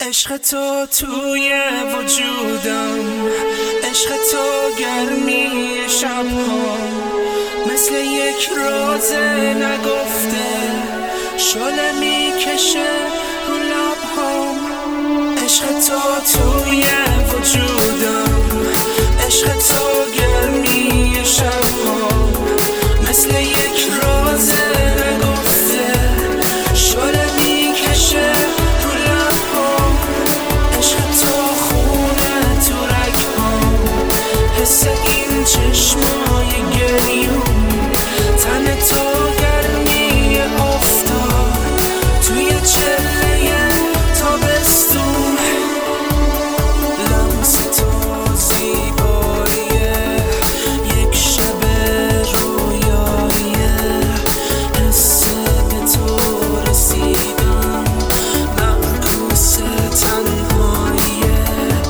عشق تو توی وجودم، عشق تو گرمی شب‌هام، مثل یک راز نگفته شعله میکشه رو لب‌هام. عشق تو توی وجودم، عشق تو گرمی شب‌هام، مثل یک راز نگفته شعله میکشه رو لب‌هام. عشق تو خونه تو رگ‌هام، حس این چشمای گریون، تن تو گرمی آفتاب توی چله تابستون. لمس تو زیباییه، یک شب رویاییه، حس به تو رسیدم، معکوس تنهاییه،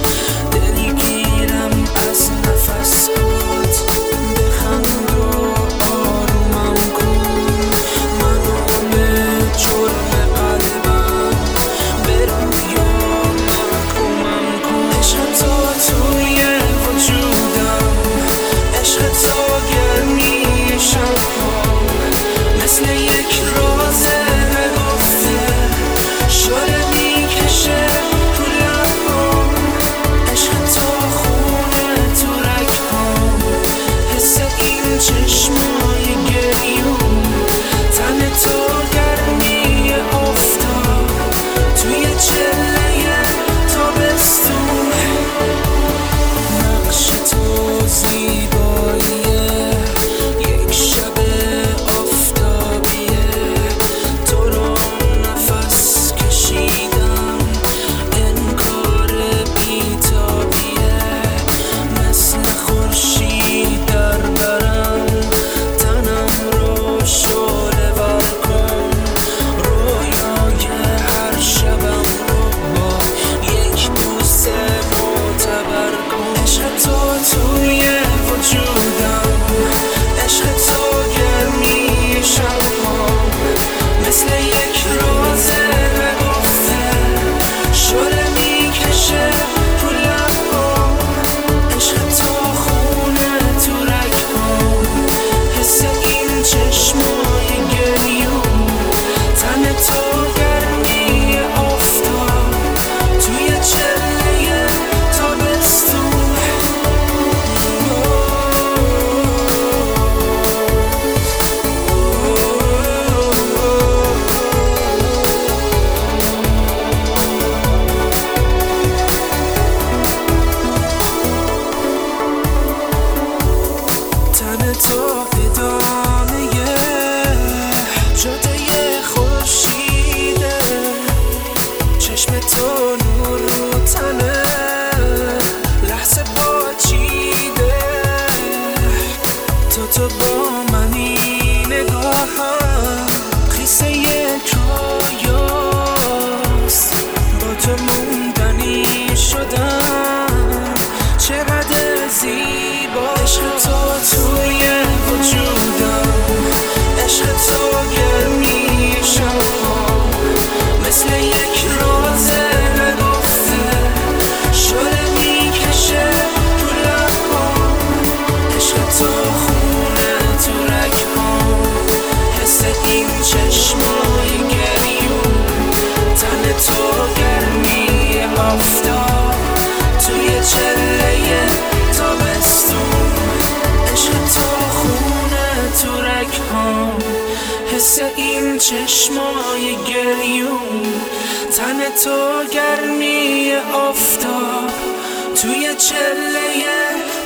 دلگیرم از نفسات، بخند و آرومم کن، منو به جرم قلبم به رویا محکومم کن. عشق تو توی وجودم، عشق تو گرمی شب‌هام، مثل یک راز نگفته شعله میکشه رو لب‌هام. عشق تو خونه تو رگ‌هام، حس این چشمای گریون، تن تو گرمی آفتاب توی چله تابستون. نقش تو زیباییه، یک شب آفتابیه، تو رو نفس کشیدم، انکار بی‌تابیه، مثل خورشید در برم، تنم رو شعله‌ور کن، رویای هر شبم رو با یک بوسه معتبر کن. عشق تو توی وجودم، عشق تو گرمی شب‌هام، مثل یک راز نگفته شعله میکشه رو لب‌هام. عشق تو خونه تو رگ‌هام، حس این چشمای گریون، تن تو گرمی آفتاب توی چله تابستون. تن تو ادامه جاده خورشیده، چشم تو نور رو تنه، لحظه باچیده، تو با منی، نگاهم خیس یک رویاست، با تو موندنی شدم، چقدر زیبا. عشق تو توی وجودم، عشق تو گرمی شب‌هام، مثل یک راز نگفته شعله میکشه رو لب‌هام. عشق تو خونه تو رگ‌هام، حس این چشمای گریون، تن تو گرمی آفتاب توی چله تابستون. عشق تو خونه تو رگ‌هام، حس این چشمای گریون، تن تو گرمی آفتاب توی چله